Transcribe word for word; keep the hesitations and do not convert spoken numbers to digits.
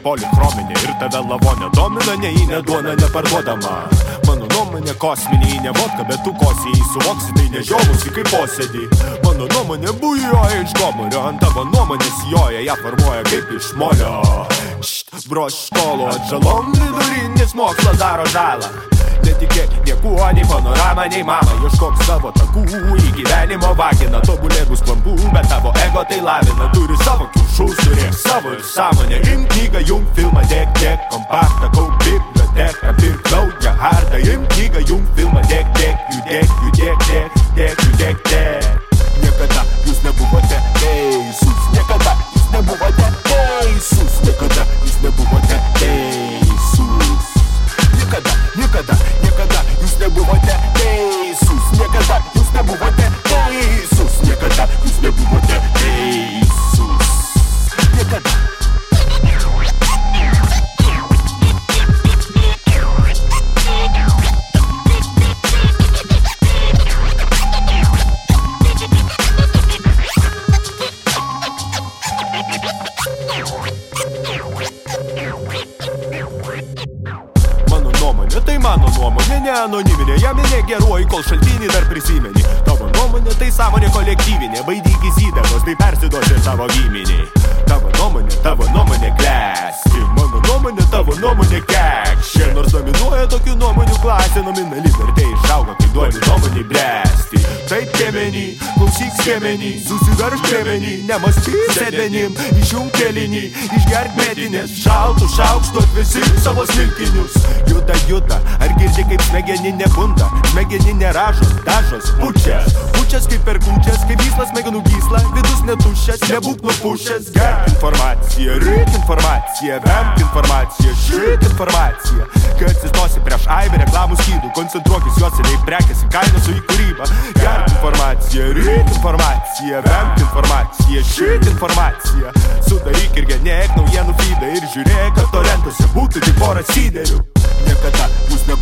polichrominė ir tave lavonė domina, nei ne duona neparduodama. Mano nuomonė kosminė, ne vodka, bet tu kosijai suvoksi, tai nežiovusi kaip posėdį. Mano nuomonė bujoja iš gomurio, ant tavo nuomonės joja, ją formuoja kaip iš molio. Št, bro, školo atžalom vidurinis mokslas daro žalą. Netikėk niekuo, nei panorama, nei mama. Ieškok savo takų, į gyvenimo vagina. Tobulė bus klampų, bet tavo ego tai lavina. Turi savo kišus, turėk savo ir sąmonę. Imk knygą, jung filmą, dėk, dėk kompaktą, kaup biblioteką, pirk naują hardą. Imk knygą, jung filmą, dėk, dėk, judėk, judėk, dėk, dėk, judėk, dėk. Niekada jūs nebuvote teisūs, niekada jūs nebuvote teisūs, niekada jūs nebuvote teisūs. Niekada, niekada, niekada jūs nebuvote teisūs, niekada jūs nebuvote teisūs, niekada jūs nebuvote teisūs, niekada. Tai mano nuomonė, ne anoniminė, jam ne geruoji, kol šaltinį dar prisimeni. Tavo nuomonė tai sąmonė kolektyvinė, baidykis įdegos, tai persiduosi savo giminiai. Tavo nuomonė, tavo nuomonė klesti, mano nuomonė, tavo nuomonė kekšė. Nors dominuoja tokių nuomonių klasė, nominali vertė išauga, kai duodi nuomonį blesti. Taip kemenį, klausyk skemenį, susiverš kemenį, nemastyk sėdmenim, išjung kelinį, išgerk medinės, šaltų šaukštų atvesi savo smilkinius. Juda, juda, ar girdi kaip smegeninė bunda, smegeninė ražos, dažos, pučias, pučias kaip per kūčias, kaip gyslas smegenų gysla, vidus netuščias, nebūk nupušęs. Gerk informaciją, ryk informaciją, vemk informaciją, šit informaciją, kai atsistosi prieš aibę reklamų skydų, koncentruokis juos ir prekės į kainą su į kūrybą. Gerk informaciją, ryk informaciją, vemk informaciją, šit informaciją, sudaryk ir genėk naujienų feedą ir žiūrėk, kad torentuose būtų tik porą syderių. Niekada jūs ne